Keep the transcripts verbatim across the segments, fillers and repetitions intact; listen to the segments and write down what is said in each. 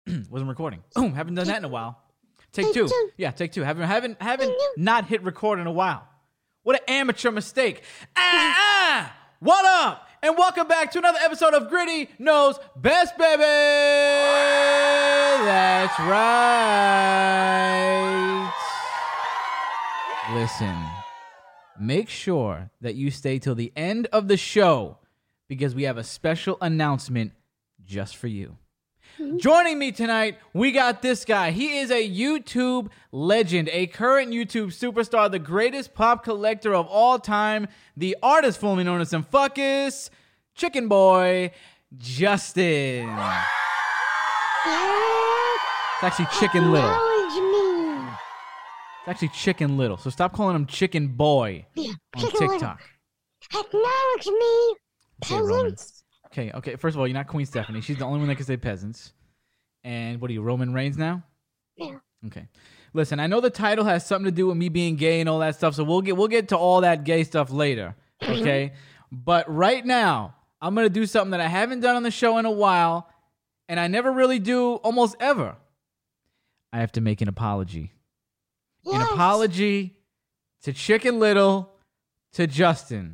Wasn't recording. Haven't done that in a while. Take two. Yeah, take two. Haven't haven't haven't not hit record in a while. What an amateur mistake. Ah, ah! What up? And welcome back to another episode of Gritty Knows Best, baby. That's right. Listen, make sure that you stay till the end of the show because we have a special announcement just for you. Joining me tonight, we got this guy. He is a YouTube legend, a current YouTube superstar, the greatest pop collector of all time, the artist formerly known as Fuckus, Chicken Boy, Justin. It's actually Chicken Little. It's actually Chicken Little, so stop calling him Chicken Boy yeah, on Chicken TikTok. Little. Acknowledge me, peasants. Okay, okay. First of all, you're not Queen Stephanie. She's the only one that can say peasants. And what are you, Roman Reigns now? Yeah. Okay. Listen, I know the title has something to do with me being gay and all that stuff, so we'll get we'll get to all that gay stuff later. Okay? But right now, I'm gonna do something that I haven't done on the show in a while, and I never really do almost ever. I have to make an apology. Yes. An apology to Chicken Little, to Justin.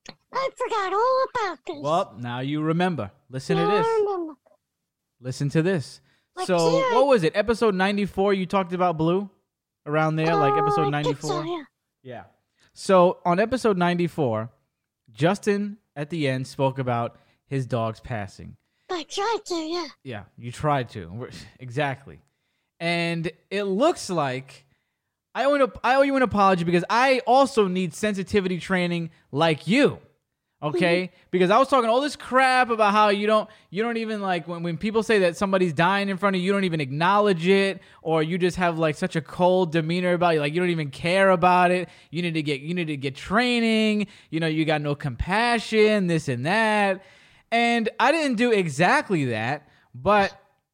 I forgot all about this. Well, now you remember. Listen now to this. I remember. Listen to this. Like, so, yeah. what was it? Episode ninety-four, you talked about Blue? Around there, like episode Oh, I think ninety-four? so, yeah. Yeah. So, on episode ninety-four, Justin, at the end, spoke about his dog's passing. I tried to, yeah. Yeah, you tried to. We're- Exactly. And it looks like I owe, an, I owe you an apology because I also need sensitivity training like you. Okay, because I was talking all this crap about how you don't, you don't even like when, when people say that somebody's dying in front of you, you don't even acknowledge it, or you just have like such a cold demeanor about you, like you don't even care about it. You need to get, you need to get training. You know, you got no compassion, this and that, and I didn't do exactly that. But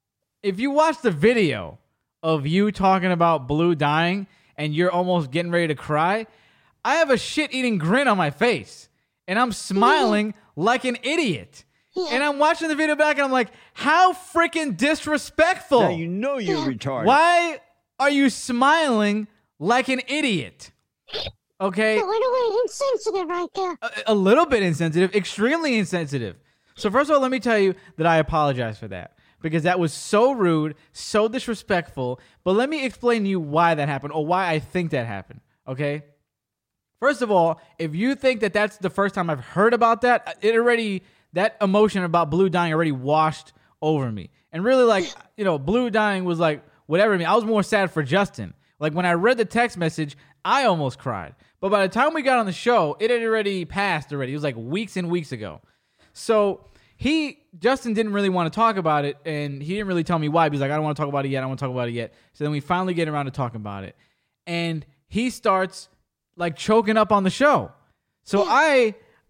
if you watch the video of you talking about Blue dying and you're almost getting ready to cry, I have a shit-eating grin on my face. And I'm smiling like an idiot. Yeah. And I'm watching the video back and I'm like, how freaking disrespectful. Now you know you're retarded. Why are you smiling like an idiot? Okay? A little bit insensitive right there. A, a little bit insensitive, extremely insensitive. So first of all, let me tell you that I apologize for that. Because that was so rude, so disrespectful. But let me explain to you why that happened or why I think that happened. Okay? First of all, if you think that that's the first time I've heard about that, it already, that emotion about Blue dying already washed over me. And really, like, you know, Blue dying was like, whatever to me. I was more sad for Justin. Like, when I read the text message, I almost cried. But by the time we got on the show, it had already passed already. It was like weeks and weeks ago. So he, Justin didn't really want to talk about it, and he didn't really tell me why. He's like, I don't want to talk about it yet. I don't want to talk about it yet. So then we finally get around to talking about it. And he starts like choking up on the show. So I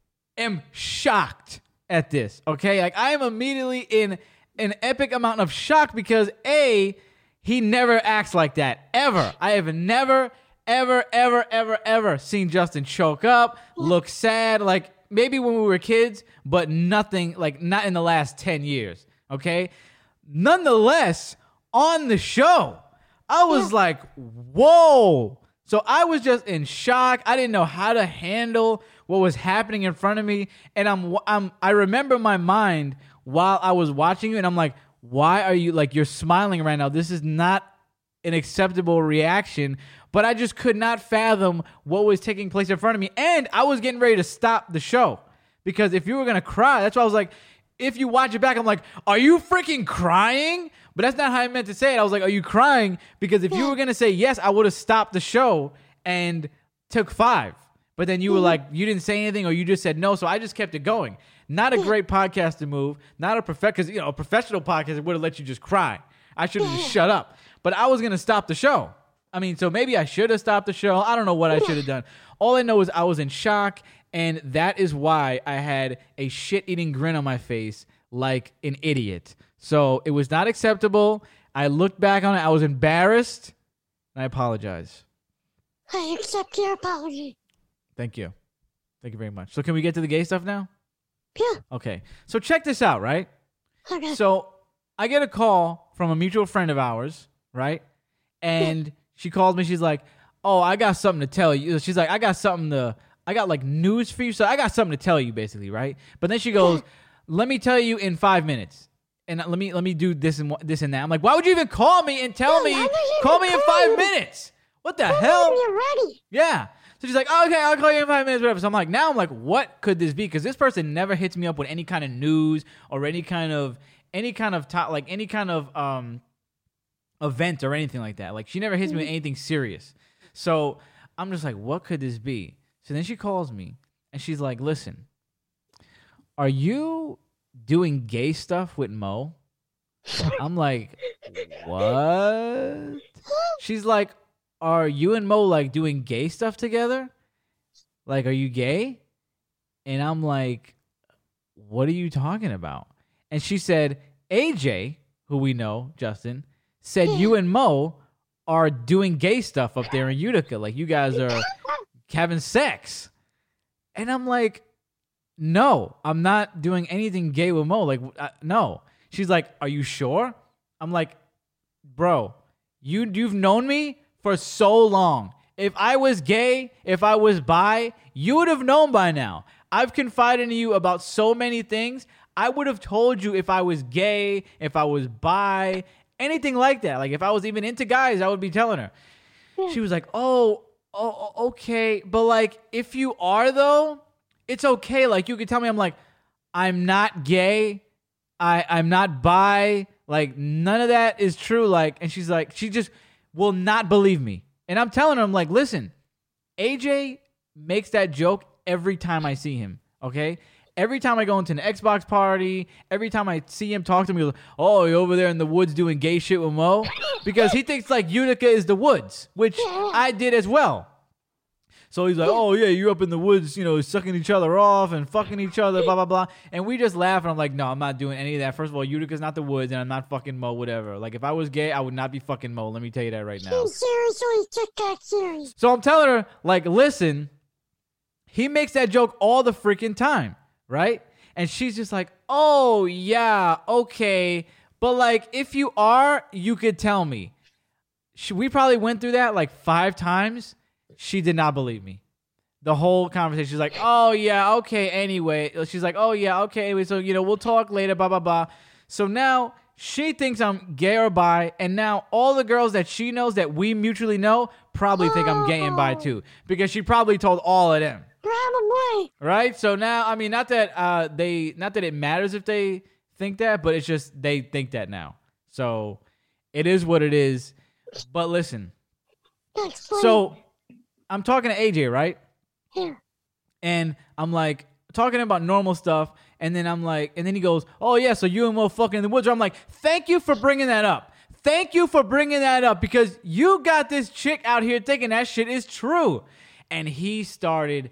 am shocked at this, okay? Like I am immediately in an epic amount of shock because A, he never acts like that, ever. I have never, ever, ever, ever, ever seen Justin choke up, look sad, like maybe when we were kids, but nothing, like not in the last ten years, okay? Nonetheless, on the show, I was like, whoa. So I was just in shock. I didn't know how to handle what was happening in front of me. And I'm, I'm, I remember my mind while I was watching you, and I'm like, why are you, like, you're smiling right now? This is not an acceptable reaction. But I just could not fathom what was taking place in front of me. And I was getting ready to stop the show. Because if you were going to cry, that's why I was like, if you watch it back, I'm like, are you freaking crying? But that's not how I meant to say it. I was like, are you crying? Because if you were going to say yes, I would have stopped the show and took five. But then you were like, you didn't say anything or you just said no. So I just kept it going. Not a great podcasting move. Not a prof- because, you know, a professional podcast would have let you just cry. I should have just shut up. But I was going to stop the show. I mean, so maybe I should have stopped the show. I don't know what I should have done. All I know is I was in shock. And that is why I had a shit-eating grin on my face like an idiot. So it was not acceptable. I looked back on it. I was embarrassed. And I apologize. I accept your apology. Thank you. Thank you very much. So can we get to the gay stuff now? Yeah. Okay. So check this out, right? Okay. So I get a call from a mutual friend of ours, right? And she calls me. She's like, "Oh, I got something to tell you." She's like, "I got something to, I got like news for you. So I got something to tell you, basically, right?" But then she goes, "Let me tell you in five minutes, and let me let me do this and this and that." I'm like, "Why would you even call me and tell me? Call me in five minutes? What the hell?" You're ready. Yeah. So she's like, oh, "Okay, I'll call you in five minutes, whatever." So I'm like, now I'm like, what could this be? Because this person never hits me up with any kind of news or any kind of any kind of top, like any kind of um event or anything like that. Like she never hits me with anything serious. So I'm just like, what could this be? So then she calls me and she's like, "Listen, are you doing gay stuff with Mo?" I'm like, "What?" She's like, "Are you and Mo like doing gay stuff together? Like, are you gay?" And I'm like, "What are you talking about?" And she said, "A J, who we know, Justin, said you and Mo are doing gay stuff up there in Utica. Like, you guys are having sex." And I'm like, "No, I'm not doing anything gay with Mo. Like, uh, no." She's like, "Are you sure?" I'm like, "Bro, you you've known me for so long. If I was gay, if I was bi, you would have known by now. I've confided in you about so many things. I would have told you if I was gay, if I was bi, anything like that. Like if I was even into guys, I would be telling her." She was like, "Oh, oh, okay. But like, if you are though, it's okay. Like you could tell me." I'm like, "I'm not gay. I, I'm not bi. Like none of that is true." Like, and she's like, she just will not believe me. And I'm telling her, I'm like, "Listen, A J makes that joke every time I see him. Okay. Every time I go into an Xbox party, every time I see him talk to me, he goes, 'Oh, you're over there in the woods doing gay shit with Mo?'" Because he thinks like Utica is the woods, which I did as well. So he's like, "Oh yeah, you're up in the woods, you know, sucking each other off and fucking each other, blah, blah, blah." And we just laugh, and I'm like, "No, I'm not doing any of that. First of all, Utica's not the woods, and I'm not fucking Mo, whatever. Like, if I was gay, I would not be fucking Mo. Let me tell you that right now." He seriously took that serious. So I'm telling her, like, "Listen, he makes that joke all the freaking time, right?" And she's just like, "Oh, yeah, okay. But, like, if you are, you could tell me." She, we probably went through that, like, five times. She did not believe me. The whole conversation, she's like, "Oh, yeah, okay, anyway." She's like, "Oh, yeah, okay, anyway, so, you know, we'll talk later, blah, blah, blah." So now she thinks I'm gay or bi, and now all the girls that she knows that we mutually know probably think I'm gay and bi, too. Because she probably told all of them. Probably. Right? So now, I mean, not that uh, they, not that it matters if they think that, but it's just they think that now. So it is what it is. But listen. That's funny. So I'm talking to A J, right? Yeah. And I'm like talking about normal stuff, and then I'm like, and then he goes, "Oh yeah, so you and Mo fucking in the woods." I'm like, "Thank you for bringing that up. Thank you for bringing that up because you got this chick out here thinking that shit is true." And he started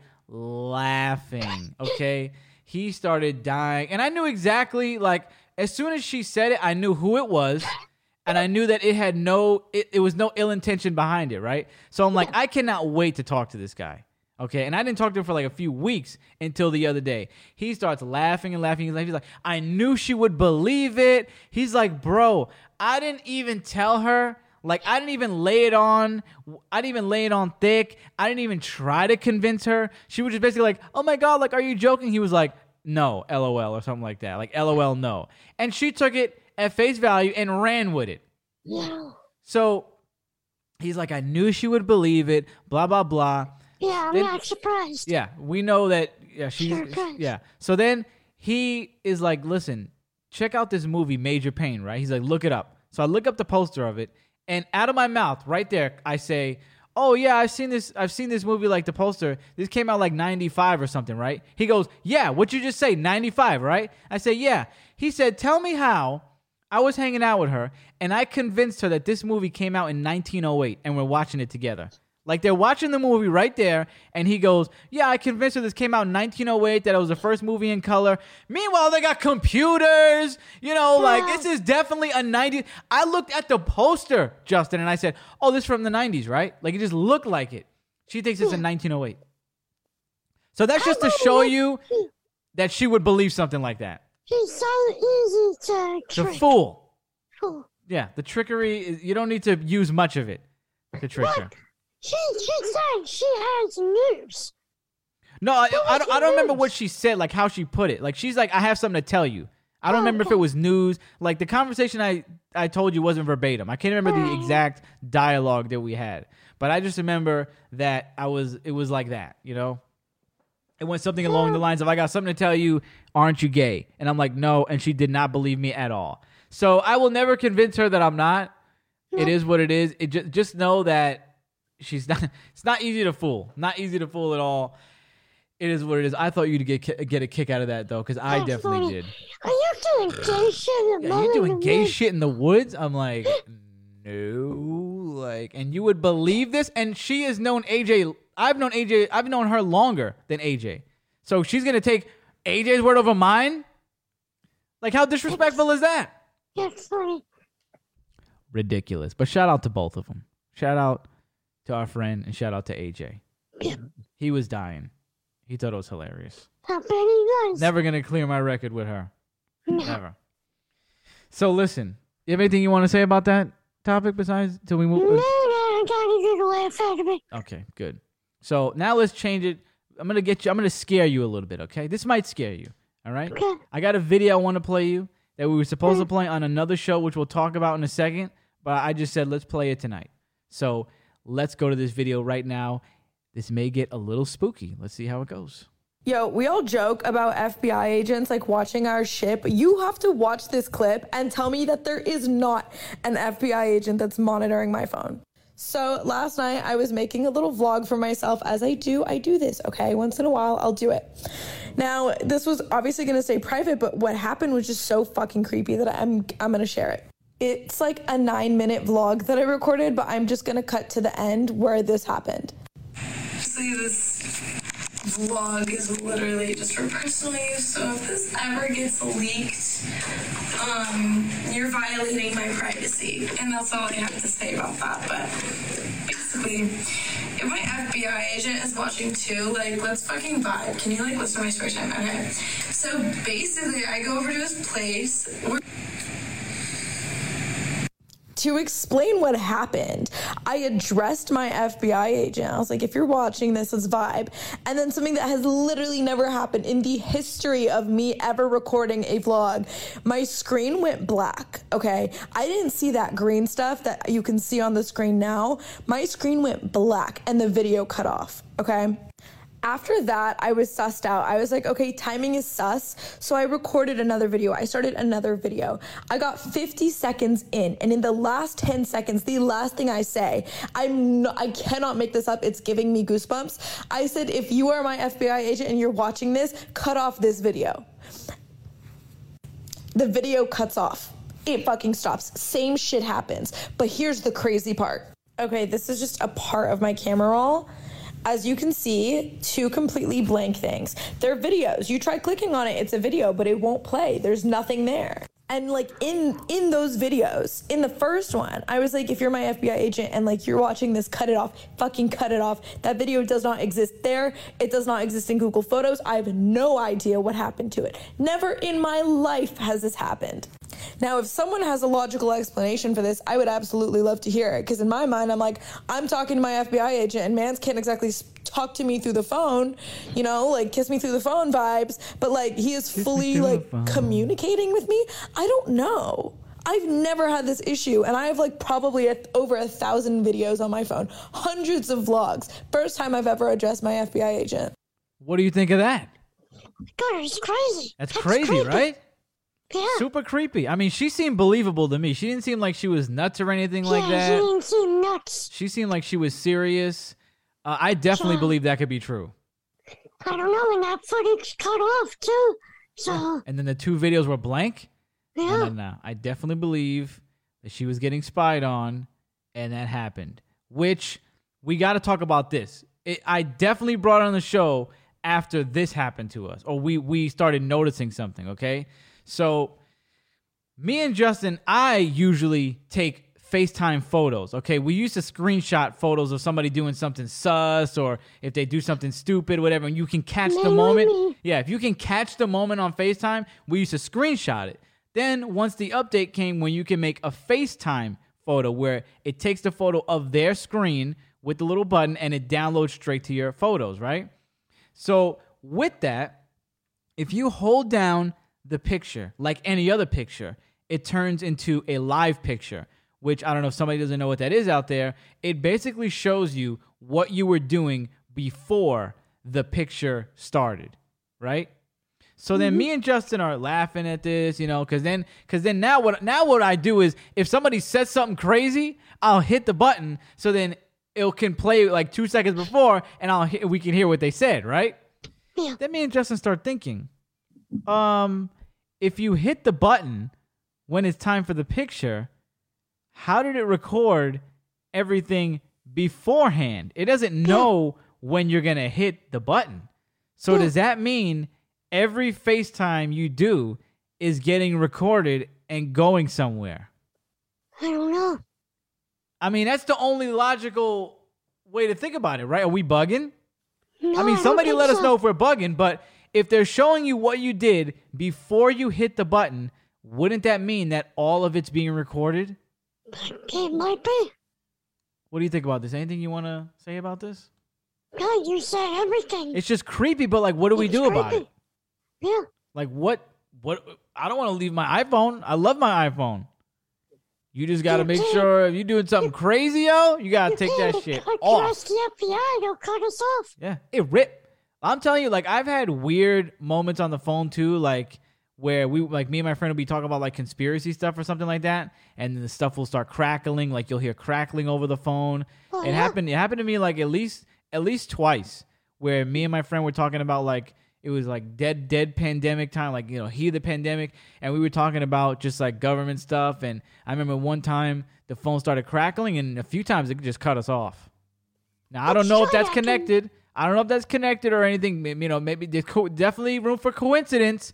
laughing. Okay, he started dying, and I knew exactly, like, as soon as she said it, I knew who it was. And I knew that it had no, it, it was no ill intention behind it, right? So I'm like, I cannot wait to talk to this guy, okay? And I didn't talk to him for like a few weeks until the other day. He starts laughing and laughing. He's like, "I knew she would believe it." He's like, "Bro, I didn't even tell her. Like, I didn't even lay it on. I didn't even lay it on thick. I didn't even try to convince her. She was just basically like, 'Oh my God, like, are you joking?'" He was like, "No, LOL," or something like that. Like, LOL, no. And she took it at face value and ran with it. Yeah. So he's like, "I knew she would believe it, blah, blah, blah." Yeah, I'm Then- not surprised. Yeah, we know that. Yeah, she's, Surprise. yeah. So then he is like, "Listen, check out this movie, Major Pain," right? He's like, "Look it up." So I look up the poster of it, and out of my mouth, right there, I say, "Oh yeah, I've seen this. I've seen this movie, like the poster. This came out like ninety-five or something, right?" He goes, "Yeah, what you just say, ninety-five, right?" I say, "Yeah." He said, "Tell me how I was hanging out with her, and I convinced her that this movie came out in nineteen oh eight, and we're watching it together." Like, they're watching the movie right there, and he goes, "Yeah, I convinced her this came out in nineteen oh eight, that it was the first movie in color." Meanwhile, they got computers, you know, like, this is definitely a nineties. I looked at the poster, Justin, and I said, "Oh, this is from the nineties, right?" Like, it just looked like it. She thinks it's in nineteen oh eight. So that's just to show you that she would believe something like that. He's so easy to The trick. fool. Fool. Yeah, the trickery, is, you don't need to use much of it to trick her. She, she said she has news. No, I, I, don't, I don't remember news? what she said, like how she put it. Like, she's like, I have something to tell you. I don't Oh, remember if okay. it was news. Like, the conversation I, I told you wasn't verbatim. I can't remember the Right. exact dialogue that we had. But I just remember that I was, it was like that, you know? It went something along the lines of, I got something to tell you, aren't you gay? And I'm like, no, and she did not believe me at all. So I will never convince her that I'm not. It is what it is. It just, just know that she's not, it's not easy to fool. Not easy to fool at all. It is what it is. I thought you'd get ki- get a kick out of that, though, because I That's definitely funny. did. Are you doing gay shit in the Yeah, you middle doing of the gay night? shit in the woods? I'm like, no, like, and you would believe this? And she has known A J. I've known A J. I've known her longer than A J. So she's gonna take A J's word over mine? Like, how disrespectful is that? That's funny. Ridiculous. But shout out to both of them. Shout out to our friend and shout out to A J. Yeah. He was dying. He thought it was hilarious. How bet he does. Never gonna clear my record with her. No. Never. So listen, you have anything you want to say about that topic besides till we No, move? no, I gotta get a laugh out of it. Okay, good. So now let's change it. I'm gonna get you. I'm gonna scare you a little bit. Okay, this might scare you. All right. Okay. I got a video I want to play you that we were supposed to play on another show, which we'll talk about in a second. But I just said let's play it tonight. So let's go to this video right now. This may get a little spooky. Let's see how it goes. Yo, we all joke about F B I agents like watching our shit, but you have to watch this clip and tell me that there is not an F B I agent that's monitoring my phone. So last night I was making a little vlog for myself. As I do, I do this, okay? Once in a while, I'll do it. Now, this was obviously gonna stay private, but what happened was just so fucking creepy that I'm I'm gonna share it. It's like a nine minute vlog that I recorded, but I'm just gonna cut to the end where this happened. Obviously, this vlog is literally just for personal use, so if this ever gets leaked, um, you're violating my privacy, and that's all I have to say about that. But basically, if my F B I agent is watching too, like, let's fucking vibe. Can you, like, listen to my story time? Okay. So basically, I go over to his place. We're To explain what happened, I addressed my F B I agent. I was like, if you're watching this, let's vibe. And then something that has literally never happened in the history of me ever recording a vlog, my screen went black, okay? I didn't see that green stuff that you can see on the screen now. My screen went black and the video cut off, okay? After that, I was sussed out. I was like, okay, timing is sus. So I recorded another video. I started another video. I got fifty seconds in, and in the last ten seconds, the last thing I say, I'm not, I cannot make this up. It's giving me goosebumps. I said, if you are my F B I agent and you're watching this, cut off this video. The video cuts off. It fucking stops. Same shit happens. But here's the crazy part. Okay, this is just a part of my camera roll. As you can see, two completely blank things. They're videos. You try clicking on it, it's a video, but it won't play. There's nothing there. And like in in those videos, in the first one, I was like, if you're my F B I agent and like you're watching this, cut it off, fucking cut it off. That video does not exist there. It does not exist in Google Photos. I have no idea what happened to it. Never in my life has this happened. Now, if someone has a logical explanation for this, I would absolutely love to hear it. Because in my mind, I'm like, I'm talking to my F B I agent and mans can't exactly talk to me through the phone, you know, like kiss me through the phone vibes. But like he is fully like communicating with me. I don't know. I've never had this issue, and I have like probably a, over a thousand videos on my phone, hundreds of vlogs. First time I've ever addressed my F B I agent. What do you think of that? God, it's crazy. That's, crazy, creepy. right? Yeah. Super creepy. I mean, she seemed believable to me. She didn't seem like she was nuts or anything like yeah, that. he didn't seem nuts. She seemed like she was serious. Uh, I definitely Yeah. believe that could be true. I don't know, and that footage cut off too. So And then the two videos were blank? yeah, No, no, no. I definitely believe that she was getting spied on, and that happened. Which, we got to talk about this. It, I definitely brought it on the show after this happened to us, or we we started noticing something, okay? So, me and Justin, I usually take FaceTime photos, okay? We used to screenshot photos of somebody doing something sus, or if they do something stupid, whatever, and you can catch the Man, moment. me. Yeah, if you can catch the moment on FaceTime, we used to screenshot it. Then once the update came when you can make a FaceTime photo where it takes the photo of their screen with the little button and it downloads straight to your photos, right? So with that, if you hold down the picture like any other picture, it turns into a live picture, which I don't know if somebody doesn't know what that is out there. It basically shows you what you were doing before the picture started, right? So then me and Justin are laughing at this, you know, because then, because then now what now what I do is if somebody says something crazy, I'll hit the button so then it can play like two seconds before, and I'll hit, we can hear what they said, right? Yeah. Then me and Justin start thinking, um, if you hit the button when it's time for the picture, how did it record everything beforehand? It doesn't know when you're gonna hit the button. So Yeah. does that mean every FaceTime you do is getting recorded and going somewhere? I don't know. I mean, that's the only logical way to think about it, right? Are we bugging? No, I mean, don't somebody think let us so. know if we're bugging, but if they're showing you what you did before you hit the button, wouldn't that mean that all of it's being recorded? It might be. What do you think about this? Anything you want to say about this? No, you said everything. It's just creepy, but like, what do we It's do about creepy. it? Yeah. Like, what? What? I don't want to leave my iPhone. I love my iPhone. You just got to You make can't- sure if you're doing something crazy, yo, you got to You take can't that shit cut- off. Trust the F B I. They'll cut us off. Yeah, it rip. I'm telling you, like, I've had weird moments on the phone too, like where we, like, me and my friend will be talking about like conspiracy stuff or something like that, and then the stuff will start crackling, like you'll hear crackling over the phone. Oh, it yeah? happened. It happened to me like at least at least twice, where me and my friend were talking about like it was like dead dead pandemic time, like you know, heat of the pandemic, and we were talking about just like government stuff. And I remember one time the phone started crackling, and a few times it just cut us off. Now I don't Let's know if try that's that. Can- connected. I don't know if that's connected or anything. You know, maybe there's co- definitely room for coincidence,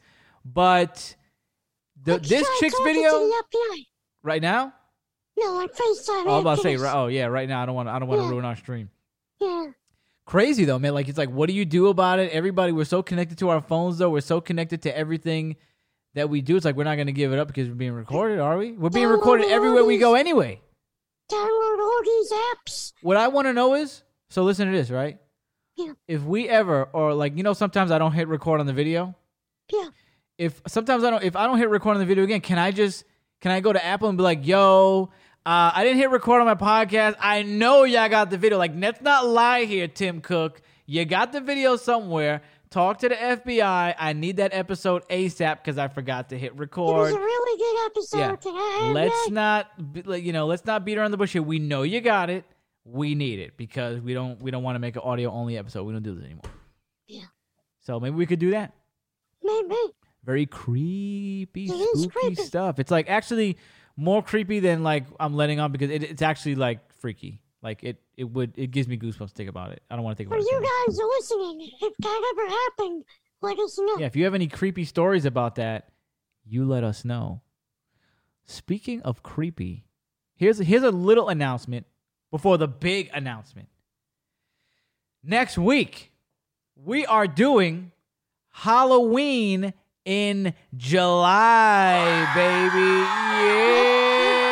but the, Let's this try chick's talking video to the F B I. right now. No, on FaceTime. Oh, I was about to after say, this. right, oh yeah, right now. I don't want. I don't want to Yeah. ruin our stream. Yeah. Crazy though, man. Like it's like, what do you do about it? Everybody, we're so connected to our phones, though. We're so connected to everything that we do. It's like we're not gonna give it up because we're being recorded, are we? We're being Download recorded all everywhere we these- go, anyway. Download all these apps. What I want to know is, so listen to this, right? Yeah. If we ever, or like, you know, sometimes I don't hit record on the video. Yeah. If sometimes I don't, if I don't hit record on the video again, can I just, can I go to Apple and be like, yo, uh, I didn't hit record on my podcast. I know y'all got the video. Like, let's not lie here, Tim Cook. You got the video somewhere. Talk to the F B I. I need that episode ASAP because I forgot to hit It was record. a really good episode. Yeah. Can I have Let's that? not, be- like, you know, let's not beat around the bush here. We know you got it. We need it because we don't, we don't want to make an audio only episode. We don't do this anymore. Yeah. So maybe we could do that. Maybe. Very creepy, It is spooky creepy. stuff. It's like actually more creepy than like I'm letting on because it, it's actually like freaky. Like it, it would, it gives me goosebumps to think about it. I don't want to think For about it. too you much. guys listening, if that ever happened, let us know. Yeah, if you have any creepy stories about that, you let us know. Speaking of creepy, here's here's a little announcement before the big announcement. Next week, we are doing Halloween in July, baby.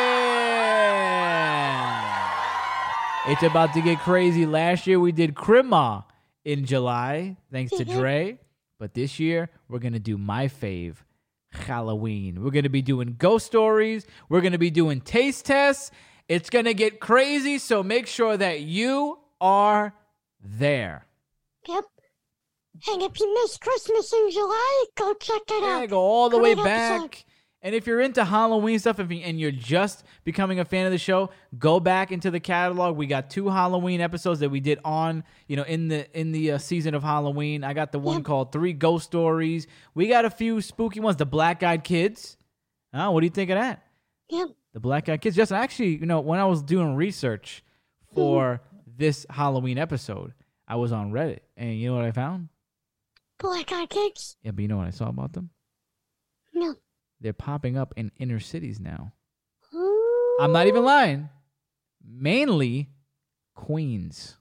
Yeah. It's about to get crazy. Last year we did Crima in July, thanks to Dre. But this year, we're going to do my fave, Halloween. We're going to be doing ghost stories. We're going to be doing taste tests. It's going to get crazy, so make sure that you are there. Yep. And if you missed Christmas in July, go check it Yeah, out. go all the way Great back. episode. And if you're into Halloween stuff if you, and you're just becoming a fan of the show, go back into the catalog. We got two Halloween episodes that we did on, you know, in the in the uh, season of Halloween. I got the one Yep. called Three Ghost Stories. We got a few spooky ones. The Black Eyed Kids. Oh, what do you think of that? Yep. The Black Eyed Kids. Justin, actually, you know, when I was doing research for this Halloween episode, I was on Reddit, and you know what I found? Black Eyed Kids? Yeah, but you know what I saw about them? No. They're popping up in inner cities now. Ooh. I'm not even lying. Mainly Queens.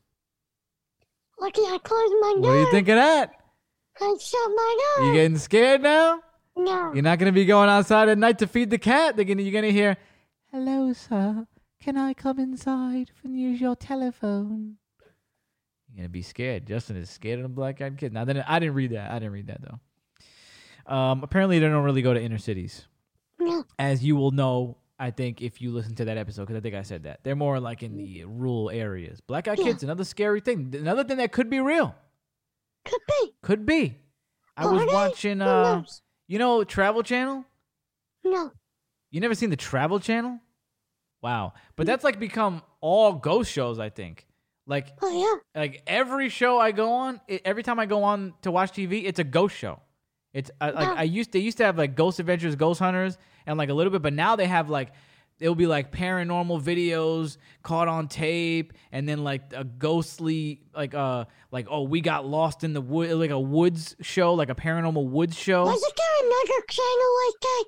Lucky I closed my door. What do you think of that? I shut my door. You getting scared now? No. You're not gonna be going outside at night to feed the cat. They're gonna, you're gonna hear, "Hello, sir. Can I come inside and use your telephone?" You're gonna be scared. Justin is scared of the black-eyed kid. Now, then I didn't read that. I didn't read that though. Um, apparently, they don't really go to inner cities, No. as you will know. I think if you listen to that episode, because I think I said that they're more like in the rural areas. Black-eyed Yeah. kids, another scary thing. Another thing that could be real. Could be. Could be. I Are was they? watching. Who Uh, knows? you know, Travel Channel. No. You never seen the Travel Channel? Wow. But that's like become all ghost shows, I think. Like Oh, yeah. like every show I go on, it, every time I go on to watch T V, it's a ghost show. It's uh, like Yeah. I used they used to have like Ghost Adventures, Ghost Hunters, and like a little bit, but now they have like it'll be like paranormal videos caught on tape, and then like a ghostly like uh like oh we got lost in the wood, like a woods show, like a paranormal woods show. Wasn't there another channel like that?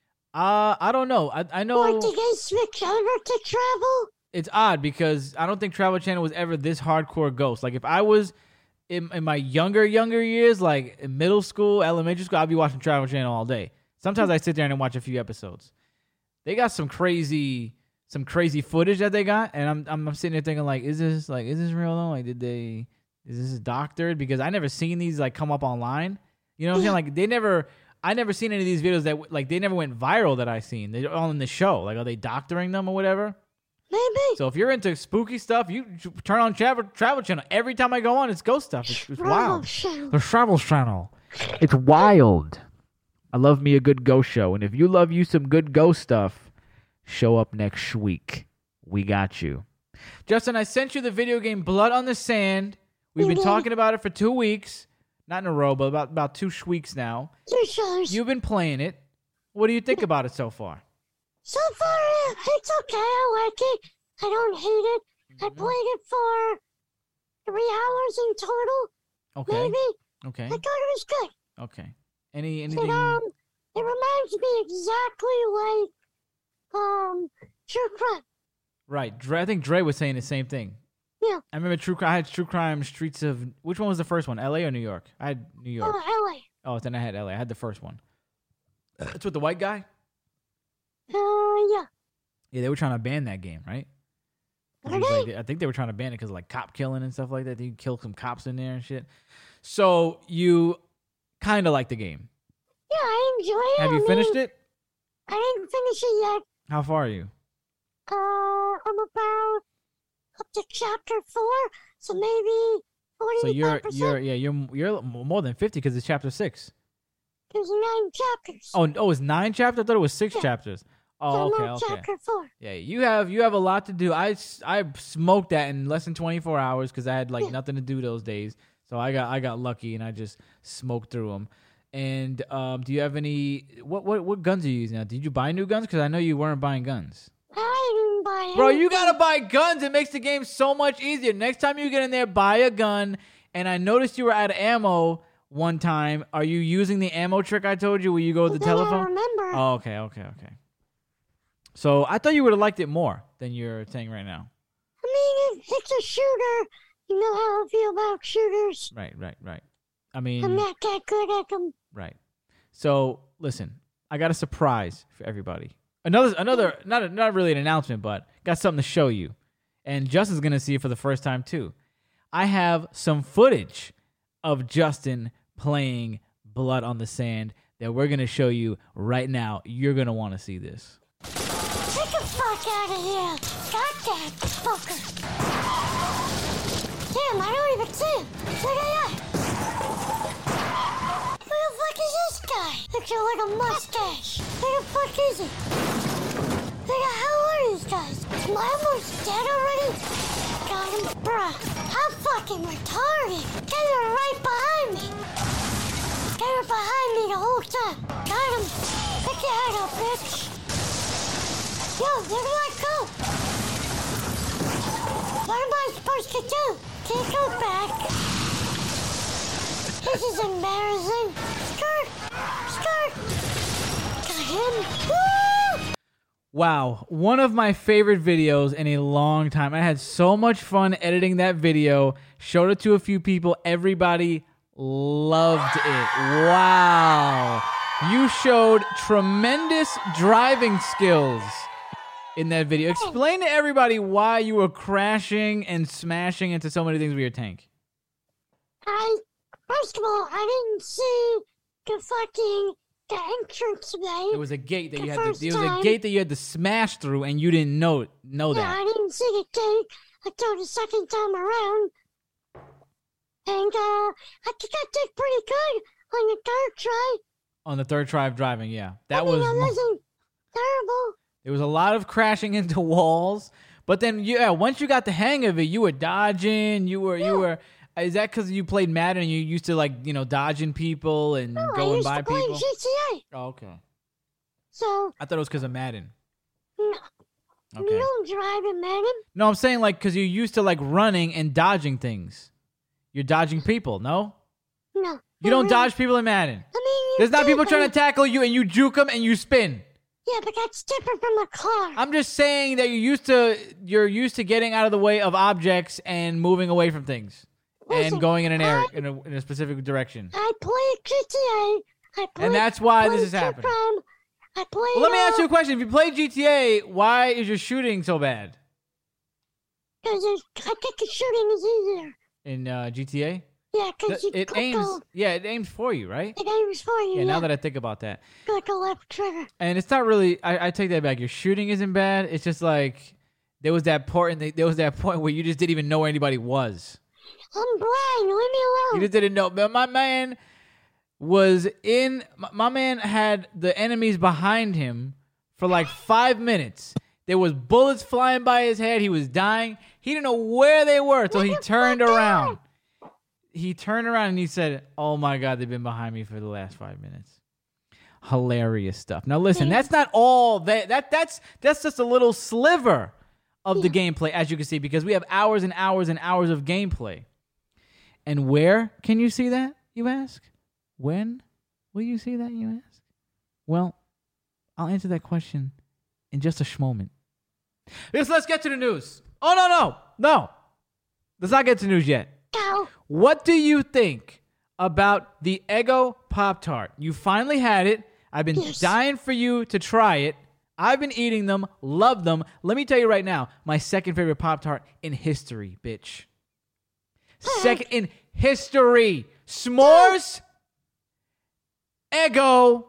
Uh I don't know. I I Or know did they switch over to travel? it's odd because I don't think Travel Channel was ever this hardcore ghost. Like if I was in, in my younger younger years, like in middle school, elementary school, I'd be watching Travel Channel all day. Sometimes I sit there and watch a few episodes. They got some crazy some crazy footage that they got, and I'm I'm, I'm sitting there thinking like, is this like is this real though? Like did they is this doctored? Because I never seen these like come up online. You know what I'm saying? Like they never. I never seen any of these videos that like they never went viral that I seen. They're all in the show. Like are they doctoring them or whatever? Maybe. So if you're into spooky stuff, you turn on Travel Travel Channel. Every time I go on, it's ghost stuff. It's, it's Travel wild. Channel. The Travel Channel. It's wild. I love me a good ghost show, and if you love you some good ghost stuff, show up next week. We got you. Justin, I sent you the video game Blood on the Sand. We've been Mhm. talking about it for two weeks. Not in a row, but about, about two sh- weeks now. Two shows. You've been playing it. What do you think about it so far? So far, uh, it's okay. I like it. I don't hate it. I Mhm. played it for three hours in total, Okay. maybe. Okay. I thought it was good. Okay. Any It, anything? um, it reminds me exactly like um True Crime. Right. Dre, I think Dre was saying the same thing. Yeah. I remember True Crime. I had True Crime Streets of. Which one was the first one? L A or New York? I had New York. Oh, L A. Oh, then I had L A. I had the first one. It's with the white guy. Uh, yeah. Yeah, they were trying to ban that game, right? 'Cause Are it was they? like- I think they were trying to ban it because like cop killing and stuff like that. They kill some cops in there and shit. So you kind of like the game. Yeah, I enjoy it. Have I you finished mean, it? I didn't finish it yet. How far are you? Uh, I'm about up to chapter four, so maybe forty-five So you're percent. you're yeah you're you're more than fifty because it's chapter six. There's nine chapters. Oh oh, it's nine chapters. I thought it was six Yeah. chapters. so Oh I'm okay on okay. chapter four. Yeah, you have you have a lot to do. I, s- I smoked that in less than twenty-four hours because I had like Yeah. nothing to do those days. So I got I got lucky and I just smoked through them. And um, do you have any what what what guns are you using now? Did you buy new guns? Because I know you weren't buying guns. I didn't buy Bro, you anything. gotta buy guns. It makes the game so much easier. Next time you get in there, buy a gun. And I noticed you were out of ammo one time. Are you using the ammo trick I told you where you go with the Then I telephone? remember. Oh, okay, okay, okay. So I thought you would have liked it more than you're saying right now. I mean, it, it's a shooter. You know how I feel about shooters. Right, right, right. I I'm mean, not that good at them. right. So listen, I got a surprise for everybody. Another, another, not a, not really an announcement, but got something to show you. And Justin's gonna see it for the first time too. I have some footage of Justin playing Blood on the Sand that we're gonna show you right now. You're gonna want to see this. Get the fuck out of here. Got that fucker. Damn, I don't even see him. Where they at? Who the fuck is this guy? Looks like a mustache. Who the fuck is he? Who the hell are these guys? Am I almost dead already? Got him, bruh. I'm fucking retarded. They were right behind me. They were behind me the whole time. Got him. Pick your head up, bitch. Yo, where do I go? What am I supposed to do? Can't go back. This is embarrassing. Skirt! Skirt! Got him. Woo! Wow, one of my favorite videos in a long time. I had so much fun editing that video. Showed it to a few people. Everybody loved it. Wow. You showed tremendous driving skills in that video. Explain to everybody why you were crashing and smashing into so many things with your tank. I, first of all, I didn't see the fucking, the entrance way. There was a gate that the you had to, first there was a time. gate that you had to smash through and you didn't know know Yeah, that. I didn't see the gate until the second time around. And, uh, I think I did pretty good on the third try. On the third try of driving, yeah. That I mean, was it wasn't terrible. there was a lot of crashing into walls, but then yeah, once you got the hang of it, you were dodging, you were you were is that cuz you played Madden and you used to like, you know, dodging people and No, I going used by to play people? G T A. Oh, okay. So, I thought it was cuz of Madden. no, Okay. you don't drive in Madden. No, I'm saying like cuz you used to like running and dodging things. You're dodging people, no? No. You don't dodge people in Madden. I mean, you There's not do, people but- trying to tackle you and you juke them and you spin. Yeah, but that's different from a car. I'm just saying that you're used to you're used to getting out of the way of objects and moving away from things Listen, and going in an area I- in a, in a specific direction. I played G T A. I played, And that's why this played is happening. Crime. I played. Well, let me ask you a uh, question. If you play G T A, why is your shooting so bad Because I think the shooting is easier. in uh, G T A? Yeah, because you It click aims, a, yeah, it aims for you, right? it aims for you. Yeah. Yeah, Now that I think about that, click a left trigger. and it's not really. I, I take that back. Your shooting isn't bad. It's just like there was that point. There was that point where you just didn't even know where anybody was. I'm blind. Leave me You alone. just didn't know. But my man was in. My, my man had the enemies behind him for like five minutes. There was bullets flying by his head. He was dying. He didn't know where they were until he What the turned fuck around. He turned around and he said, "Oh my God, they've been behind me for the last five minutes." Hilarious stuff. Now listen, that's not all. That that that's that's just a little sliver of the gameplay, as you can see, because we have hours and hours and hours of gameplay. And where can you see that, you ask? When will you see that, you ask? Well, I'll answer that question in just a moment. Yes, let's get to the news. Oh, no, no, no. Let's not get to news yet. Go. What do you think about the Eggo Pop-Tart? You finally had it. I've been Yes. dying for you to try it. I've been eating them, love them. Let me tell you right now, my second favorite Pop-Tart in history, bitch. Second in history. S'mores, Eggo,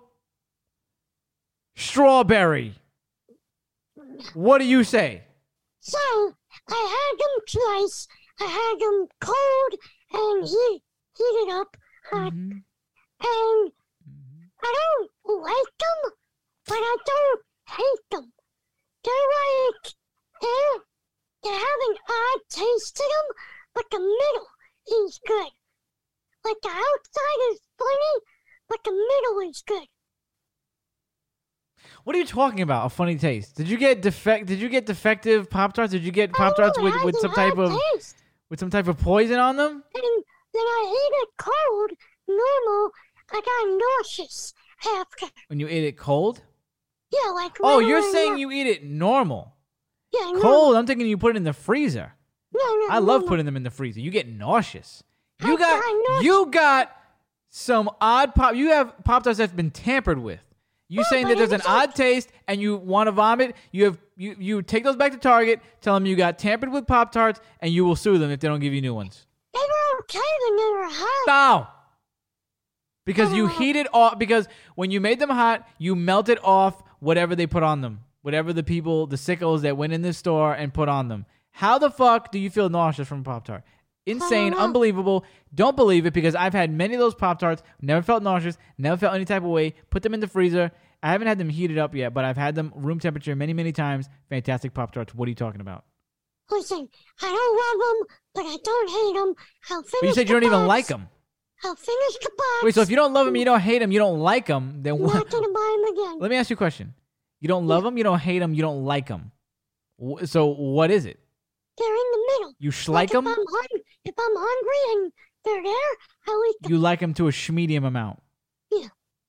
strawberry. What do you say? So, I had them twice. I had them cold and heat, heated up. hot. Mhm. And I don't like them, but I don't hate them. They're like, they're, they have an odd taste to them, but the middle is good. Like the outside is funny, but the middle is good. What are you talking about? A funny taste? Did you get defect? Did you get defective Pop Tarts? Did you get Pop Tarts Oh, with, it with has some an type odd of taste. with some type of poison on them? And then I ate it cold, normal. I got nauseous after. When you ate it cold? Yeah, like Oh, when you're I- saying you eat it normal. yeah, no, Cold? I'm thinking you put it in the freezer. No, no, I love no, putting them in the freezer. You get nauseous. I You got got nauseous. you got some odd pop. You have Pop Tarts that's been tampered with. You No, saying but that there's it an was like- odd taste and you want to vomit? You have you you take those back to Target. Tell them you got tampered with Pop Tarts, and you will sue them if they don't give you new ones. They were okay when they were hot. No. Because you Oh. heated off. Because when you made them hot, you melted off whatever they put on them. Whatever the people, the sickos that went in the store and put on them. How the fuck do you feel nauseous from Pop Tart? Insane, know. unbelievable. Don't believe it because I've had many of those Pop Tarts. Never felt nauseous. Never felt any type of way. Put them in the freezer. I haven't had them heated up yet, but I've had them room temperature many, many times. Fantastic Pop Tarts. What are you talking about? Listen, I don't love them, but I don't hate them. I'll finish But you said the you don't even box. like them. I'll finish the box. Wait, so if you don't love them, you don't hate them, you don't like them, then I'm what? not gonna buy them again. Let me ask you a question. You don't love them, you don't hate them, you don't like them. So what is it? They're in the middle. You Like schlike them? If I'm, hung- if I'm hungry and they're there, I'll eat them. You like them to a schmedium amount. Yeah.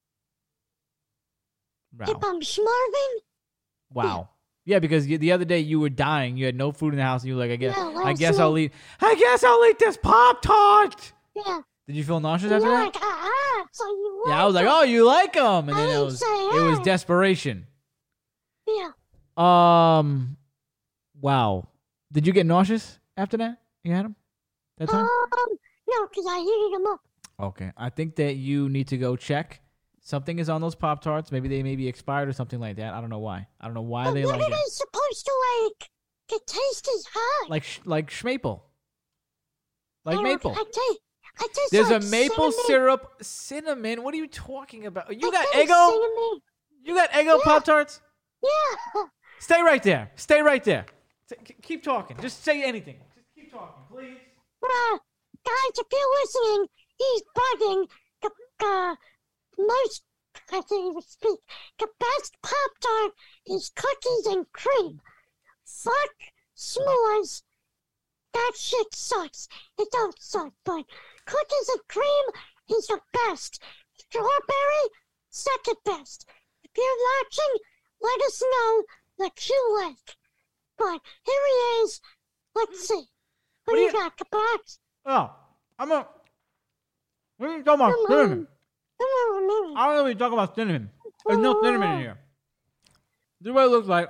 Wow. If I'm starving, Wow. Yeah, because you, the other day you were dying. You had no food in the house, and you were like, I guess, Yeah, I last guess I'll night- eat. I guess I'll eat this Pop Tart. yeah. Did you feel nauseous You're after that? like, ah, so you Yeah, I was like, oh, you like them, and then I it didn't was say it was that. desperation. Yeah. Um, wow. Did you get nauseous after that? You had them that time? Um, no, because I heated them up. Okay, I think that you need to go check. Something is on those Pop Tarts. Maybe they may be expired or something like that. I don't know why. I don't know why But they what like are it. they supposed to like? The taste is hot. Like sh- like Schmaple. Like I don't- maple. I taste, I taste There's like a maple cinnamon. syrup cinnamon. What are you talking about? You I got taste Eggo? cinnamon. You got Eggo Yeah. Pop Tarts? Yeah. Stay right there. Stay right there. T- k- keep talking. Just say anything. Just keep talking, please. Bruh, guys, if you're listening, he's bugging. The uh, most, I can't even speak. The best Pop Tart is cookies and cream. Fuck s'mores. That shit sucks. It don't suck, but cookies and cream is the best. Strawberry, second best. If you're watching, let us know what you like. But here he is. Let's see. What, What do do you you- got, the box? Oh, I'm a. What are you talking about? Come Cinnamon. Come on, man. I don't know what you're talking about cinnamon. There's no cinnamon in here. This is what it looks like.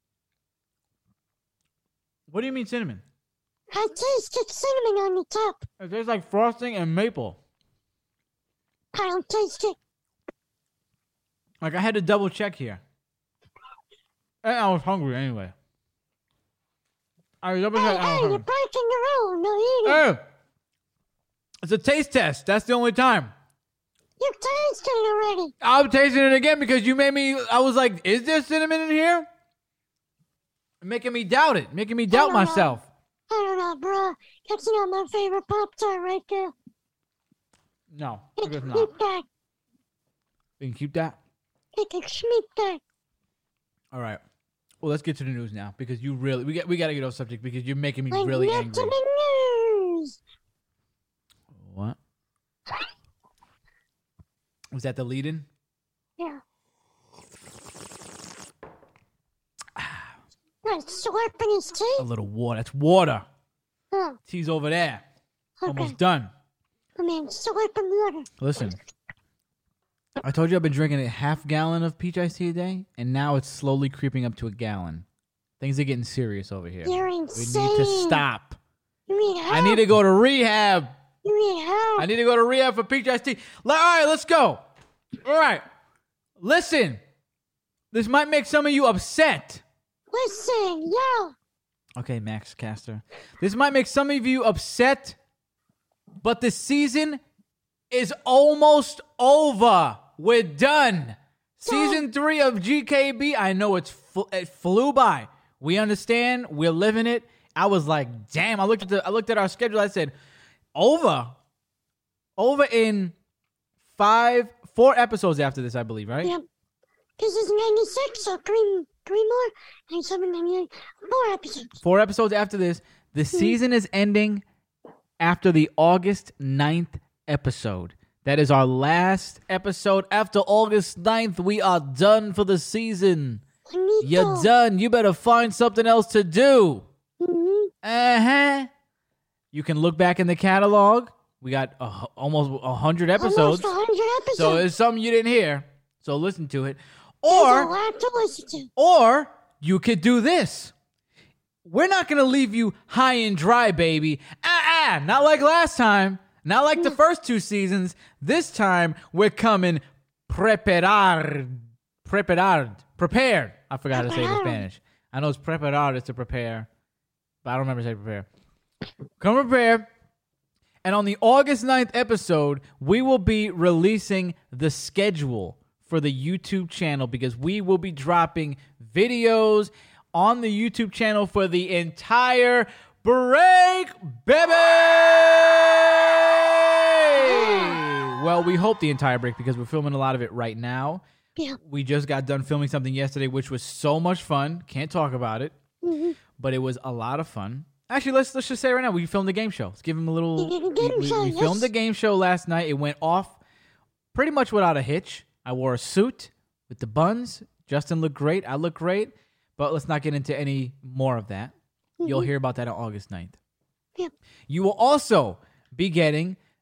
What do you mean cinnamon? I tasted cinnamon on the top. It tastes like frosting and maple. I don't taste it. Like I had to double check here. And I was hungry anyway. I double Hey, checked. I was hey, you're hungry. breaking the rule. No eating. Hey, it's a taste test. That's the only time. You tasted it already. I'm tasting it again because you made me. I was like, "Is there cinnamon in here?" Making me doubt it. Making me doubt don't know. myself. I don't know, bruh. That's not my favorite Pop Tart right there. No, You I guess can not. keep that. We can keep that. You can keep that. All right. Well, let's get to the news now because you really we got we got to get off subject because you're making me Like, really get angry. to the news. What? Was that the lead-in? Yeah. Right, slurping his A teeth. little water. That's water. Oh, Tea's over there. okay. Almost done. I mean, slurping water. Listen. I told you I've been drinking a half gallon of peach iced tea a day, and now it's slowly creeping up to a gallon. Things are getting serious over here. You're We insane. need to stop. You need help. I need to go to rehab. You need help. I need to go to rehab for peach iced tea. Le- All right, let's go. All right. Listen. This might make some of you upset. Listen, yo. Okay, Max Caster. This might make some of you upset, but the season is almost over. We're done. Season three of G K B. I know it's fl- it flew by. We understand. We're living it. I was like, damn. I looked at the. I looked at our schedule. I said, over, over in five, four episodes after this. I believe, right? Yep. This is ninety-six, so three, three more. ninety-seven, ninety-eight. Four episodes. Four episodes after this. The season is ending after the August ninth episode. That is our last episode. After August ninth, we are done for the season. Finito. You're done. You better find something else to do. Mm-hmm. Uh-huh. You can look back in the catalog. We got uh, almost one hundred episodes. Almost one hundred episodes. So it's something you didn't hear. So listen to it. There's a Or... lot to listen to. Or you could do this. We're not going to leave you high and dry, baby. Ah, ah, not like last time. Not like the first two seasons. This time, we're coming preparar. Preparar. Prepared. I forgot how to say it in Preparar. Spanish. I know it's preparar is to prepare, but I don't remember saying prepare. Come prepared. And on the August ninth episode, we will be releasing the schedule for the YouTube channel because we will be dropping videos on the YouTube channel for the entire break, baby! Well, we hope the entire break because we're filming a lot of it right now. Yeah. We just got done filming something yesterday, which was so much fun. Can't talk about it, Mm-hmm. but it was a lot of fun. Actually, let's let's just say right now, we filmed a game show. Let's give him a little. You did a we game we- show, we yes. filmed a game show last night. It went off pretty much without a hitch. I wore a suit with the buns. Justin looked great. I looked great. But let's not get into any more of that. You'll hear about that on August ninth. Yep. You will also be getting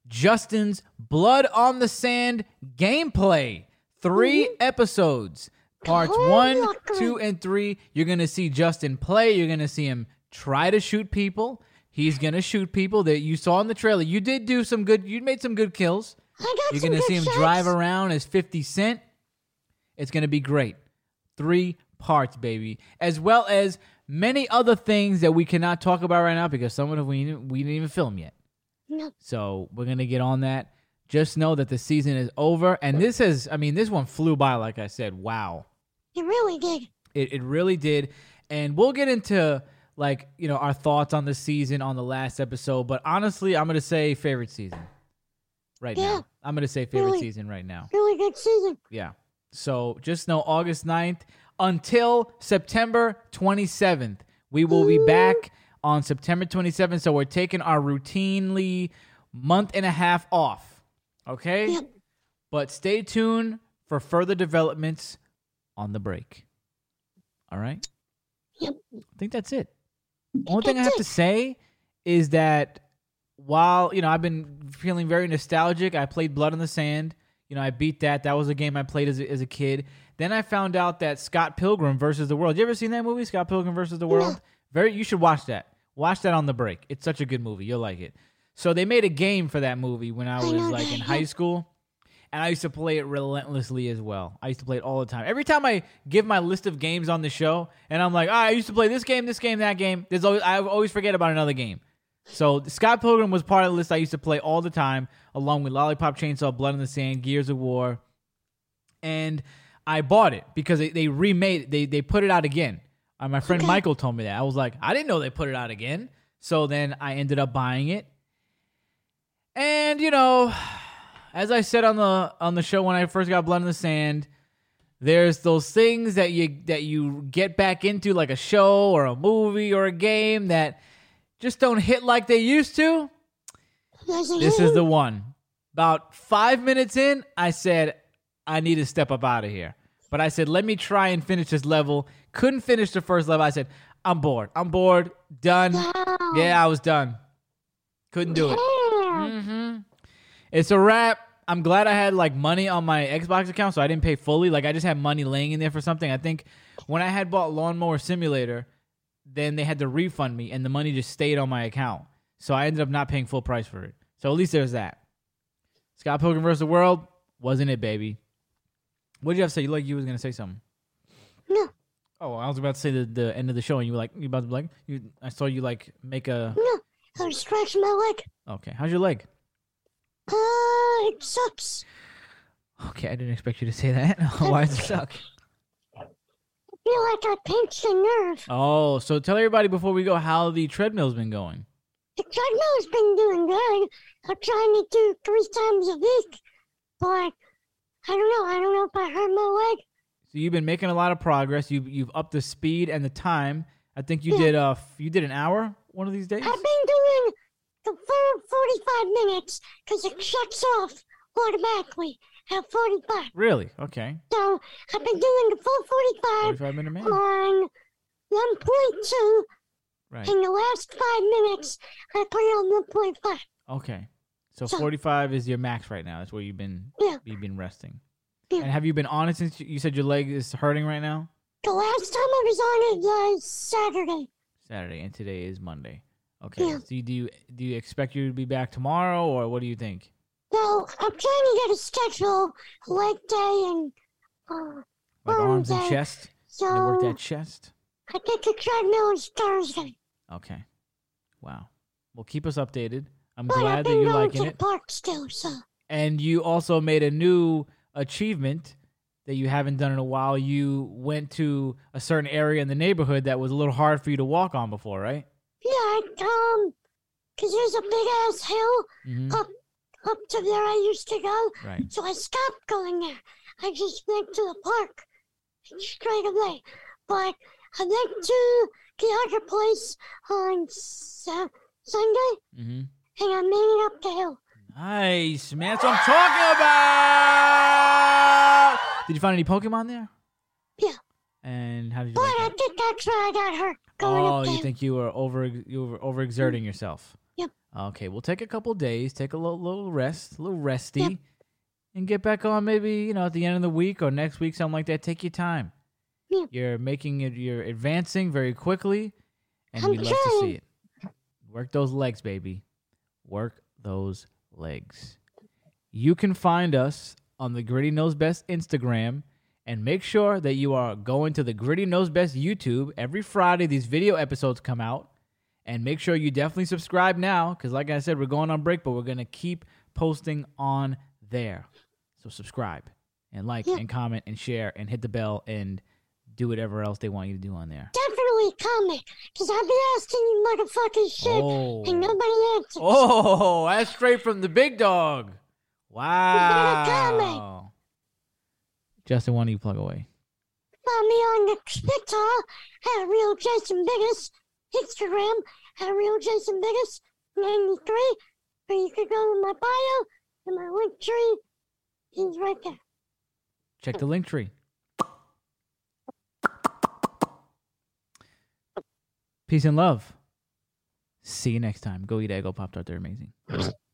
Justin's Blood on the Sand gameplay. Three Mm-hmm. episodes. Parts Oh, one, look. two, and three. You're going to see Justin play. You're going to see him try to shoot people. He's going to shoot people that you saw in the trailer. You did do some good, you made some good kills. I got You're some going to good see him shots. drive around as fifty Cent. It's going to be great. Three parts, baby. As well as many other things that we cannot talk about right now because some of them we didn't, we didn't even film yet. No. So we're going to get on that. Just know that the season is over. And this has, I mean, this one flew by, like I said. Wow. You really did. It, it really did. And we'll get into, like, you know, our thoughts on the season on the last episode. But honestly, I'm going to say favorite season right Yeah. now. I'm going to say favorite Really? season right now. Really good season. Yeah. So just know August ninth until September twenty-seventh. We will be back on September twenty-seventh. So we're taking our routinely month and a half off. Okay? Yep. But stay tuned for further developments on the break. All right? Yep. I think that's it. Only thing I have That's to it. say is that while, you know, I've been feeling very nostalgic, I played Blood on the Sand. You know, I beat that. That was a game I played as a, as a kid. Then I found out that Scott Pilgrim versus the World. You ever seen that movie, Scott Pilgrim versus the World? Very. You should watch that. Watch that on the break. It's such a good movie. You'll like it. So they made a game for that movie when I was know like that, in yeah. high school. And I used to play it relentlessly as well. I used to play it all the time. Every time I give my list of games on the show, and I'm like, oh, I used to play this game, this game, that game. There's always, I always forget about another game. So Scott Pilgrim was part of the list I used to play all the time, along with Lollipop Chainsaw, Blood in the Sand, Gears of War. And I bought it because they, they remade it. They, they put it out again. Uh, my friend Okay. Michael told me that. I was like, I didn't know they put it out again. So then I ended up buying it. And, you know, as I said on the on the show when I first got Blood in the Sand, there's those things that you that you get back into, like a show or a movie or a game that just don't hit like they used to. Yes, it This is the one. About five minutes in, I said, I need to step up out of here. But I said, let me try and finish this level. Couldn't finish the first level. I said, I'm bored. I'm bored. Done. Wow. Yeah, I was done. Couldn't do it. Yeah. hmm It's a wrap. I'm glad I had like money on my Xbox account, so I didn't pay fully. Like I just had money laying in there for something. I think when I had bought Lawnmower Simulator, then they had to refund me, and the money just stayed on my account. So I ended up not paying full price for it. So at least there's that. Scott Pilgrim versus the World, wasn't it, baby? What did you have to say? You like you was gonna say something? No, Oh, I was about to say the, the end of the show, and you were like, you about to be like, you, I saw you like make a. no. I was scratching my leg. Okay, how's your leg? Uh, it sucks. Okay, I didn't expect you to say that. Why does it suck? I feel like I pinched a nerve. Oh, so tell everybody before we go how the treadmill's been going. The treadmill's been doing good. I'm trying to do three times a week, but I don't know. I don't know if I hurt my leg. So you've been making a lot of progress. You've you've upped the speed and the time. I think you Yeah. did uh f- you did an hour one of these days. I've been doing the full forty-five minutes because it shuts off automatically at forty-five. Really? Okay. So I've been doing the full forty-five Forty-five minute man. on one point two. Right. In the last five minutes, I put it on one point five. Okay. So So- forty-five is your max right now. That's where you've been Yeah. you've been resting. Yeah. And have you been on it since you you said your leg is hurting right now? The last time I was on it was Saturday. Saturday, and today is Monday. Okay. Yeah. So you, do you do you expect you to be back tomorrow, or what do you think? Well, I'm trying to get a schedule, a leg day, and uh, Like arm arms and day. chest? You work So that chest? I think the treadmill is Thursday. Okay. Wow. Well, keep us updated. I'm But I've glad that been you're going liking to the it. park still, so And you also made a new achievement that you haven't done in a while. You went to a certain area in the neighborhood that was a little hard for you to walk on before, right? yeah, I um, cause there's a big ass hill Mm-hmm. up up to where I used to go, Right. so I stopped going there. I just went to the park straight away. But I went to the other place on Sa- Sunday, Mm-hmm. and I made it up the hill. Nice, man. That's what I'm talking about. Did you find any Pokemon there? Yeah. And how did you But like I it? think that's where I got hurt going Oh, up the you hill. think you were over you were overexerting yourself? Yep. Okay, we'll take a couple days, take a little, little rest, a little resty, Yep. and get back on maybe, you know, at the end of the week or next week, something like that. Take your time. Yeah. You're making it, you're advancing very quickly, and I'm we love to see trying. it. Work those legs, baby. Work those legs. You can find us on the Gritty Knows Best Instagram, and make sure that you are going to the Gritty Knows Best YouTube. Every Friday, these video episodes come out, and make sure you definitely subscribe now, because like I said, we're going on break, but we're going to keep posting on there. So subscribe, and like, Yeah. and comment, and share, and hit the bell, and do whatever else they want you to do on there. Definitely comment, because I'll be asking you motherfuckers shit, Oh. and nobody answers. Oh, that's straight from the big dog. gotta comment. Wow. Justin, why don't you plug away? Find me on the TikTok at Real Jason Biggest, Instagram at Real Jason Biggest ninety-three, or you could go to my bio and my link tree is right there. Check the link tree. Peace and love. See you next time. Go eat Eggo Pop-Tart. They're amazing.